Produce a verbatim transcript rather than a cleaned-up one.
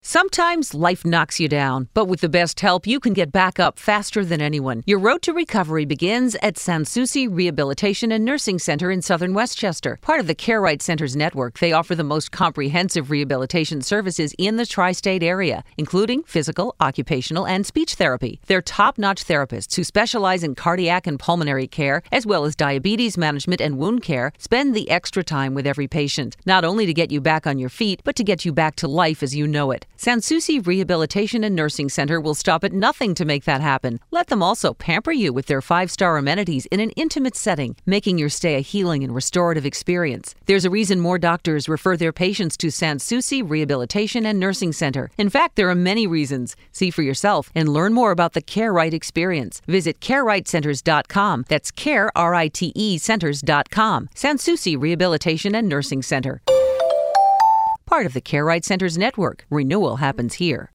Sometimes life knocks you down, but with the best help, you can get back up faster than anyone. Your road to recovery begins at Sans Souci Rehabilitation and Nursing Center in Southern Westchester. Part of the CareRight Center's network, they offer the most comprehensive rehabilitation services in the tri-state area, including physical, occupational, and speech therapy. They're top-notch therapists who specialize in cardiac and pulmonary care, as well as diabetes management and wound care, spend the extra time with every patient, not only to get you back on your feet, but to get you back to life as you know it. Sans Souci Rehabilitation and Nursing Center will stop at nothing to make that happen. Let them also pamper you with their five-star amenities in an intimate setting, making your stay a healing and restorative experience. There's a reason more doctors refer their patients to Sans Souci Rehabilitation and Nursing Center. In fact, there are many reasons. See for yourself and learn more about the CareRight experience. Visit care right centers dot com. That's care, R I T E, centers dot com. Sans Souci Rehabilitation and Nursing Center. Part of the CareRight Center's network. Renewal happens here.